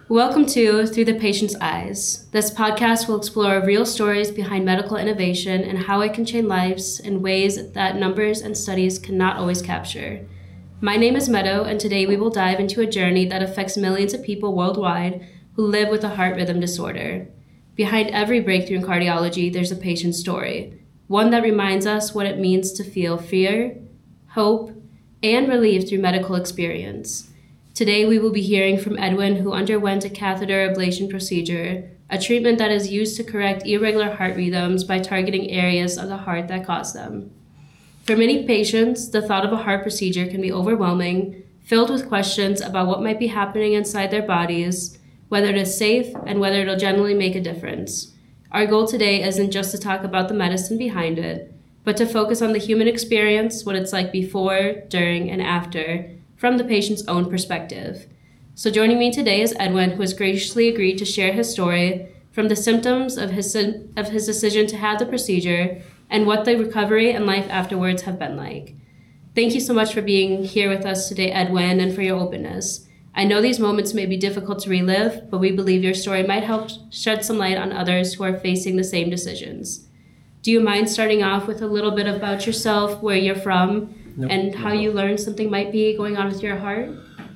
Welcome to Through the Patient's Eyes. This podcast will explore real stories behind medical innovation and how it can change lives in ways that numbers and studies cannot always capture. My name is Meadow, and today we will dive into a journey that affects millions of people worldwide who live with a heart rhythm disorder. Behind every breakthrough in cardiology, there's a patient story, one that reminds us what it means to feel fear, hope, and relief through medical experience. Today, we will be hearing from Edwin, who underwent a catheter ablation procedure, a treatment that is used to correct irregular heart rhythms by targeting areas of the heart that cause them. For many patients, the thought of a heart procedure can be overwhelming, filled with questions about what might be happening inside their bodies, whether it is safe, and whether it'll generally make a difference. Our goal today isn't just to talk about the medicine behind it, but to focus on the human experience, what it's like before, during, and after, from the patient's own perspective. So joining me today is Edwin, who has graciously agreed to share his story from the symptoms of his decision to have the procedure and what the recovery and life afterwards have been like. Thank you so much for being here with us today, Edwin, and for your openness. I know these moments may be difficult to relive, but we believe your story might help shed some light on others who are facing the same decisions. Do you mind starting off with a little bit about yourself, where you're from, and how you learned something might be going on with your heart?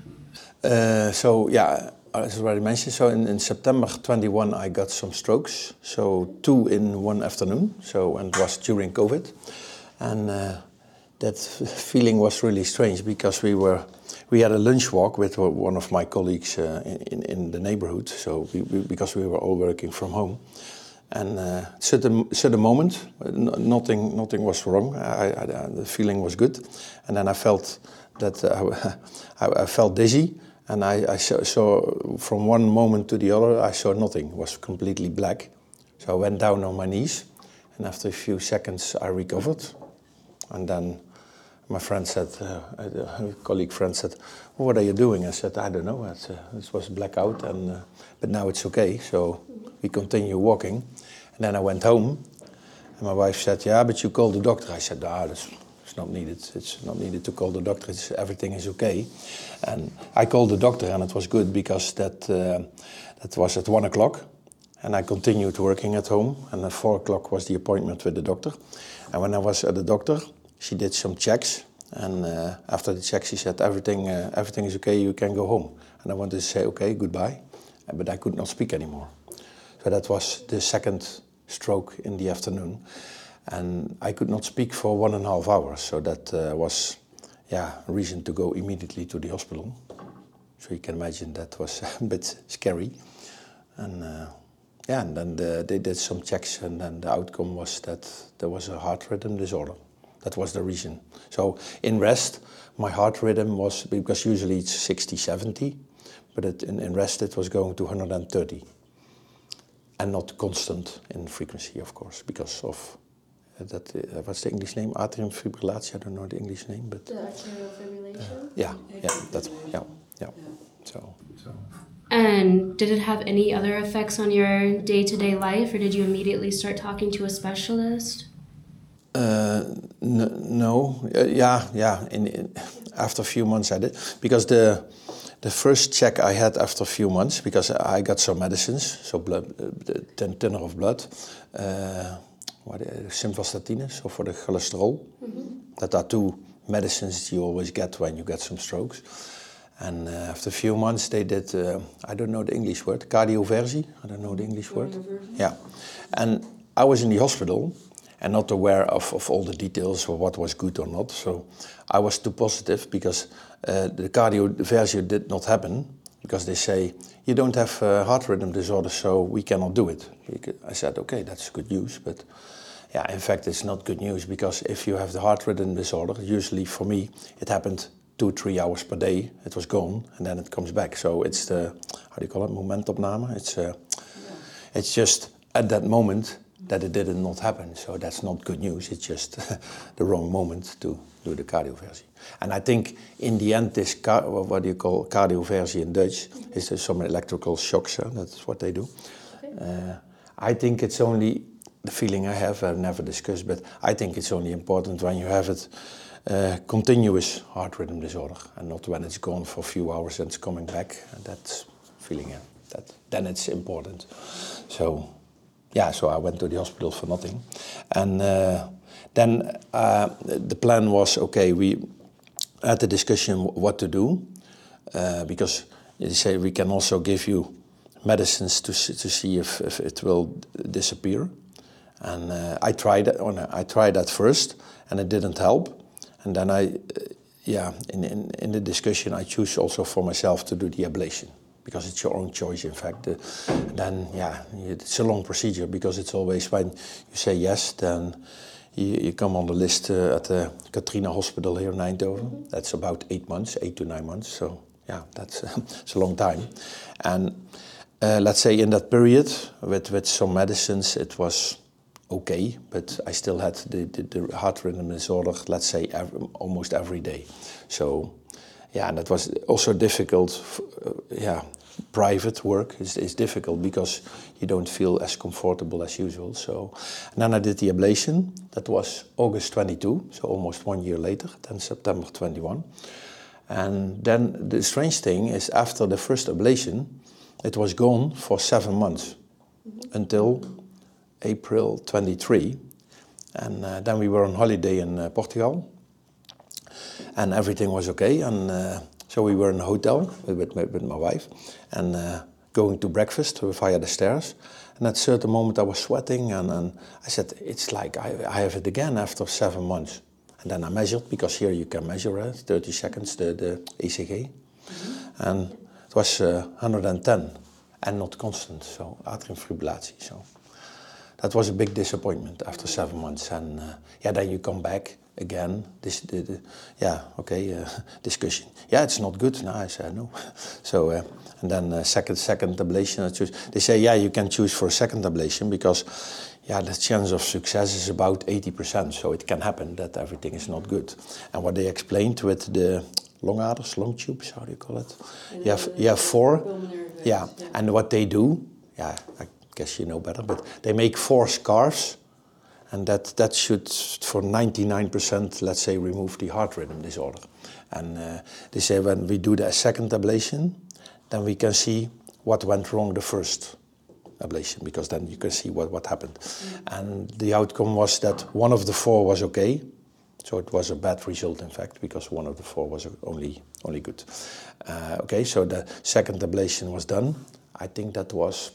As already mentioned, in September 21 I got some strokes, so 2 in one afternoon, and it was during COVID. And that feeling was really strange because we had a lunch walk with one of my colleagues in the neighborhood, because we were all working from home. And certain moment, nothing was wrong. The feeling was good, and then I felt that I felt dizzy, and I saw from one moment to the other I saw nothing. It was completely black. So I went down on my knees, and after a few seconds I recovered. And then my friend said, a colleague friend said, well, "What are you doing?" I said, "I don't know. It was blackout, but now it's okay." So we continue walking, and then I went home, and my wife said, "Yeah, but you called the doctor." I said, it's not needed. It's not needed to call the doctor. Everything is okay. And I called the doctor, and it was good because that was at 1 o'clock, and I continued working at home. And at 4 o'clock was the appointment with the doctor. And when I was at the doctor, she did some checks, and after the checks, she said, everything is okay, you can go home. And I wanted to say, okay, goodbye, but I could not speak anymore. So that was the second stroke in the afternoon, and I could not speak for 1.5 hours. So that was, a reason to go immediately to the hospital. So you can imagine that was a bit scary. And and then they did some checks, and then the outcome was that there was a heart rhythm disorder. That was the reason. So in rest, my heart rhythm was, because usually it's 60, 70, but in rest it was going to 130. And not constant in frequency, of course, because of that, what's the English name? Atrial fibrillation, I don't know the English name, but... The arterial fibrillation? So. And did it have any other effects on your day-to-day life, or did you immediately start talking to a specialist? No. After a few months I did, because the first check I had after a few months, because I got some medicines, so blood, 10 thinner of blood, simvastatin, so for the cholesterol. Mm-hmm. That are 2 medicines you always get when you get some strokes. And after a few months they did, I don't know the English word, cardioversie, I don't know the English word. Yeah, and I was in the hospital and not aware of all the details or what was good or not. So I was too positive because the cardioversion did not happen, because they say, you don't have heart rhythm disorder, so we cannot do it. I said, okay, that's good news, but in fact it's not good news, because if you have the heart rhythm disorder, usually for me, it happened 2-3 hours per day, it was gone, and then it comes back. So it's the, how do you call it, momentopname? It's just at that moment that it did not happen. So that's not good news. It's just the wrong moment to do the cardioversie. And I think in the end, this what do you call cardioversie in Dutch, is some electrical shocks. That's what they do. Okay. I think it's only the feeling I have. I've never discussed, but I think it's only important when you have it continuous heart rhythm disorder, and not when it's gone for a few hours and it's coming back. And that's feeling. then it's important. So I went to the hospital for nothing. And then the plan was, okay, we had a discussion what to do, because they say we can also give you medicines to see if it will disappear. And I tried that first, and it didn't help. And then in the discussion, I choose also for myself to do the ablation, because it's your own choice, in fact. It's a long procedure, because it's always when you say yes, then you come on the list at the Katrina Hospital here in Eindhoven. That's about 8 to 9 months. So that's it's a long time. And let's say in that period, with some medicines, it was okay, but I still had the heart rhythm disorder, let's say, almost every day. So, and that was also difficult. Private work is difficult because you don't feel as comfortable as usual. So, and then I did the ablation. That was August 22, so almost 1 year later, then September 21. And then the strange thing is, after the first ablation, it was gone for 7 months until April 23, and then we were on holiday in Portugal, and everything was okay, and so we were in a hotel with my wife, and going to breakfast via the stairs, and at a certain moment I was sweating, and I said, it's like I have it again after 7 months. And then I measured, because here you can measure 30 seconds the ECG, and it was 110 and not constant, so atrial fibrillation. So that was a big disappointment after 7 months, and then you come back again. Discussion. Yeah, it's not good. No, I said no. So and then second ablation. I choose. They say you can choose for a second ablation because the chance of success is about 80%. So it can happen that everything is not good. And what they explained with the long tubes, how do you call it? You have 4. Yeah, and what they do, I guess you know better, but they make 4 scarves, and that should, for 99%, let's say, remove the heart rhythm disorder. And they say when we do the second ablation, then we can see what went wrong the first ablation, because then you can see what happened. And the outcome was that 1 of the 4 was okay. So it was a bad result, in fact, because 1 of the 4 was only good. Okay, so the second ablation was done. I think that was,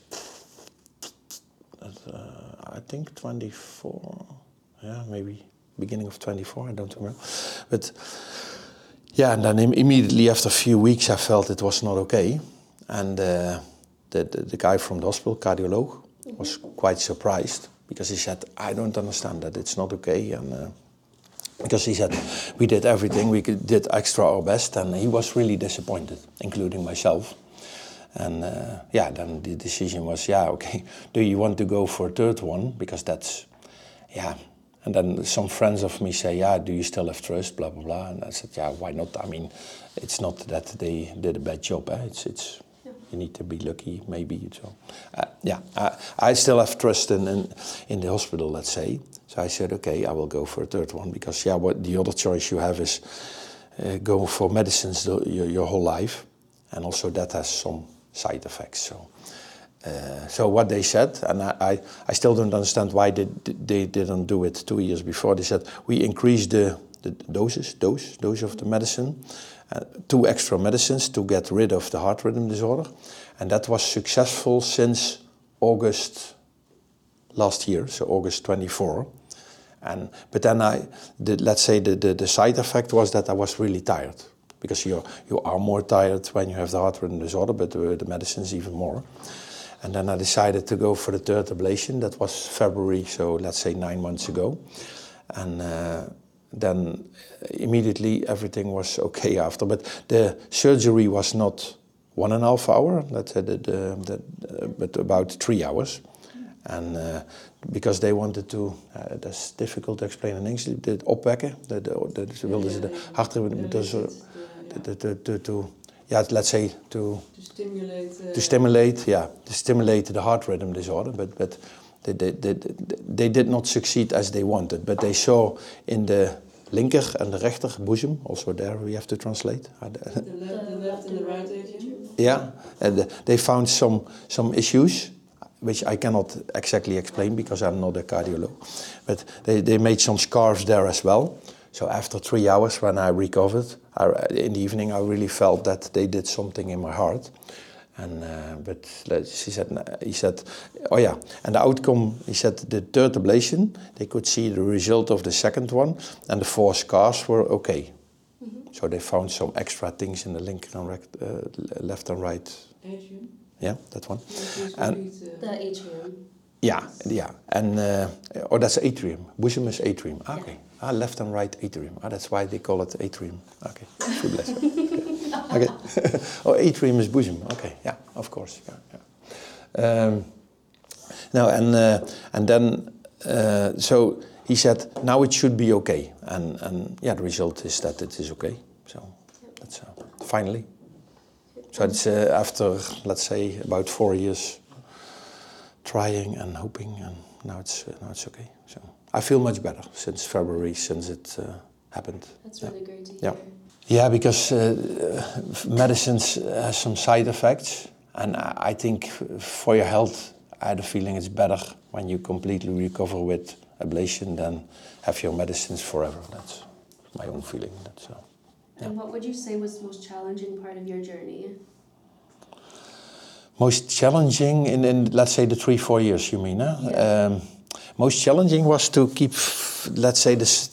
24, maybe beginning of 24, I don't remember. But and then immediately after a few weeks, I felt it was not okay. And the guy from the hospital, cardiologist, was quite surprised, because he said, I don't understand that, it's not okay. And because he said, we did everything, we did extra our best, and he was really disappointed, including myself. And then the decision was, okay, do you want to go for a third one? Because that's, And then some friends of me say, do you still have trust, blah, blah, blah. And I said, why not? I mean, it's not that they did a bad job. It's you need to be lucky, maybe. So, I still have trust in the hospital, let's say. So I said, okay, I will go for a third one, because what the other choice you have is go for medicines your whole life, and also that has some side effects. So what they said, and I still don't understand why they didn't do it 2 years before. They said we increased the dose of the medicine, 2 extra medicines to get rid of the heart rhythm disorder, and that was successful since August last year, so August 24. But then let's say the side effect was that I was really tired, because you are more tired when you have the heart rhythm disorder, but the medicines even more. And then I decided to go for the third ablation. That was February, so let's say 9 months ago. And then immediately everything was okay after. But the surgery was not 1.5 hours, let's say, but about 3 hours. And because they wanted to, that's difficult to explain in English, the opwekken, wilden ze de hartritme, let's say to stimulate the heart rhythm disorder, but they did not succeed as they wanted. But they saw in the linker and the rechter boezem, also there we have to translate. The left and the right atrium? Yeah, and they found some issues, which I cannot exactly explain because I'm not a cardiologist. But they made some scars there as well. So after 3 hours when I recovered, in the evening I really felt that they did something in my heart. And but he said, oh yeah, and the outcome, he said the third ablation, they could see the result of the second one, and the 4 scars were okay. So they found some extra things in the link and left and right. Atrium. Yeah, that one. And the atrium. Yeah, and that's atrium. Bosom is atrium. Ah, okay. Ah, left and right atrium. Ah, that's why they call it atrium. Okay, good bless. Okay. Oh, atrium is bosom. Okay, yeah, of course. Yeah. Now and then so he said now it should be okay, and yeah, the result is that it is okay. So that's finally. So it's after, let's say, about 4 years trying and hoping, and now it's okay. So I feel much better since February, since it happened. That's really great to hear. Yeah, because medicines has some side effects, and I think for your health, I had a feeling it's better when you completely recover with ablation than have your medicines forever. That's my own feeling. That's And what would you say was the most challenging part of your journey? Most challenging in let's say the 3-4 years, you mean? Yeah. Most challenging was to keep, let's say, this,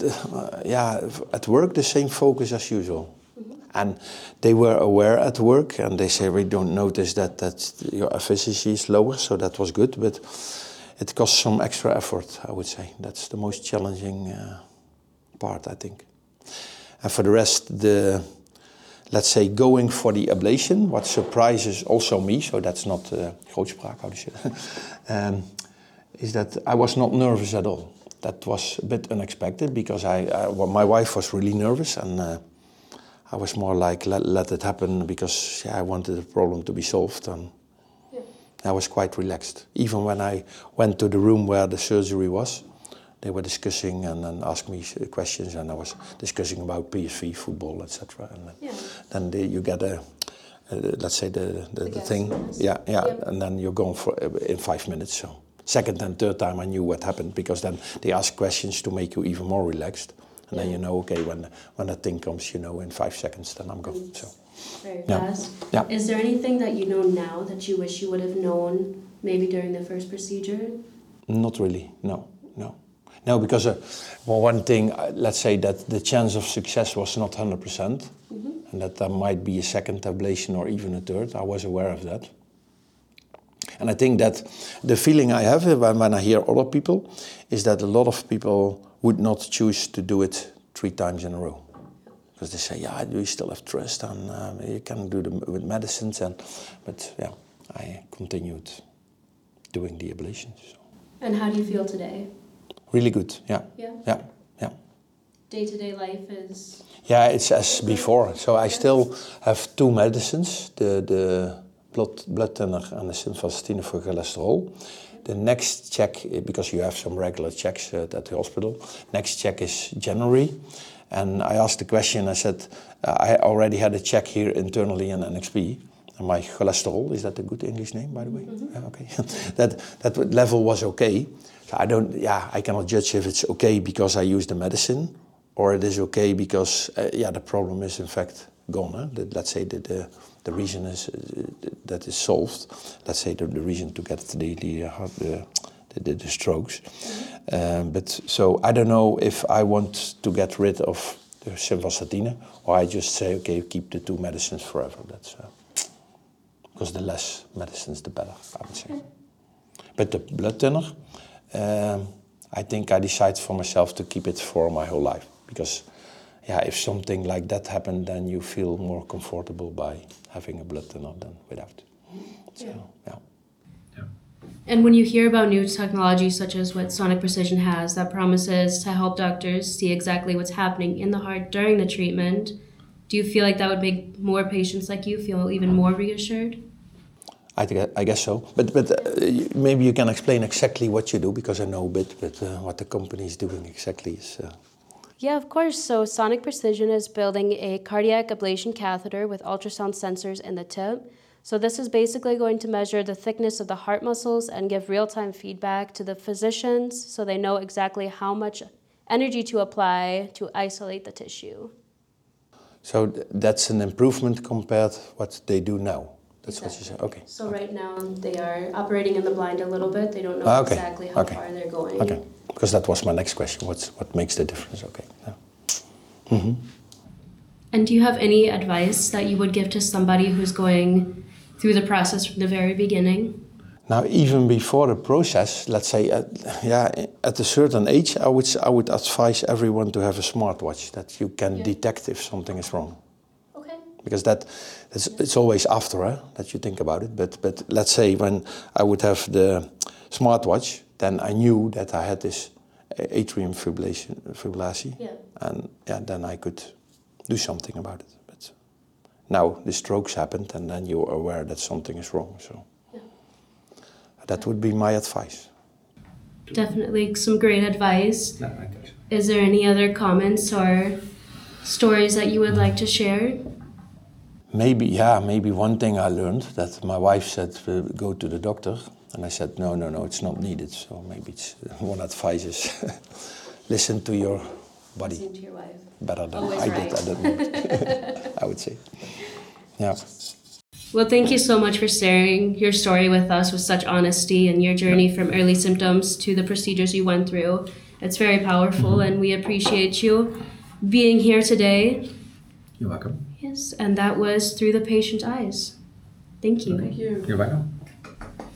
at work the same focus as usual. And they were aware at work, and they say we don't notice that your efficiency is lower, so that was good. But it cost some extra effort, I would say. That's the most challenging part, I think. And for the rest, let's say going for the ablation, what surprises also me, so that's not grootspraak, how to say, is that I was not nervous at all. That was a bit unexpected because my wife was really nervous, and I was more like let it happen because I wanted the problem to be solved, and I was quite relaxed. Even when I went to the room where the surgery was, they were discussing and asked me questions, and I was discussing about PSV, football, etc. And then you get let's say the thing, and then you're going for in 5 minutes. So second and third time I knew what happened, because then they ask questions to make you even more relaxed, and then you know, okay, when that thing comes, in 5 seconds, then I'm gone. So very fast. Yeah. Is there anything that you know now that you wish you would have known maybe during the first procedure? Not really. No, because one thing, let's say that the chance of success was not 100%, and that there might be a second ablation or even a third. I was aware of that. And I think that the feeling I have when I hear other people is that a lot of people would not choose to do it 3 times in a row. Because they say, yeah, do you still have trust, and you can do them with medicines. But yeah, I continued doing the ablations. So. And how do you feel today? Really good, yeah. Day-to-day life is... Yeah, it's as before. So I still have 2 medicines, the blood thinner and the simvastatin for cholesterol. The next check, because you have some regular checks at the hospital, next check is January. And I asked the question, I said, I already had a check here internally in NXP. And my cholesterol, is that a good English name, by the way? Yeah, okay. that level was okay. So I cannot judge if it's okay because I use the medicine, or it is okay because, the problem is in fact gone. Let's say that the reason is that is solved. Let's say the reason to get the strokes. But so I don't know if I want to get rid of the simvastatin, or I just say, okay, keep the 2 medicines forever. That's because the less medicines, the better, I would say. But the blood thinner, I think I decided for myself to keep it for my whole life, because if something like that happened, then you feel more comfortable by having a blood thinner than without. So, yeah. And when you hear about new technology such as what Sonic Precision has that promises to help doctors see exactly what's happening in the heart during the treatment, do you feel like that would make more patients like you feel even more reassured? I guess so. But maybe you can explain exactly what you do, because I know a bit, but what the company is doing exactly is... Yeah, of course. So Sonic Precision is building a cardiac ablation catheter with ultrasound sensors in the tip. So this is basically going to measure the thickness of the heart muscles and give real-time feedback to the physicians so they know exactly how much energy to apply to isolate the tissue. So that's an improvement compared what they do now. That's Exactly. what you said. Okay. So okay. right now they are operating in the blind a little bit. They don't know exactly how far they're going. Okay. Because that was my next question. What makes the difference? Okay. Yeah. Mm-hmm. And do you have any advice that you would give to somebody who's going through the process from the very beginning? Now, even before the process, let's say, at a certain age, I would advise everyone to have a smartwatch that you can detect if something is wrong. Okay. Because it's always after that you think about it. But let's say when I would have the smartwatch, then I knew that I had this atrium fibrillation, and then I could do something about it. But now the strokes happened, and then you're aware that something is wrong. So that would be my advice. Definitely some great advice. No, I think so. Is there any other comments or stories that you would like to share? Maybe one thing I learned, that my wife said, go to the doctor. And I said, no, it's not needed. So maybe it's one advice is listen to your body. Listen to your wife. Better than Always I right. did. I don't know. I would say. Yeah. Well, thank you so much for sharing your story with us with such honesty and your journey from early symptoms to the procedures you went through. It's very powerful, and we appreciate you being here today. You're welcome. Yes, and that was Through the Patient's Eyes. Thank you. Thank you. You're welcome.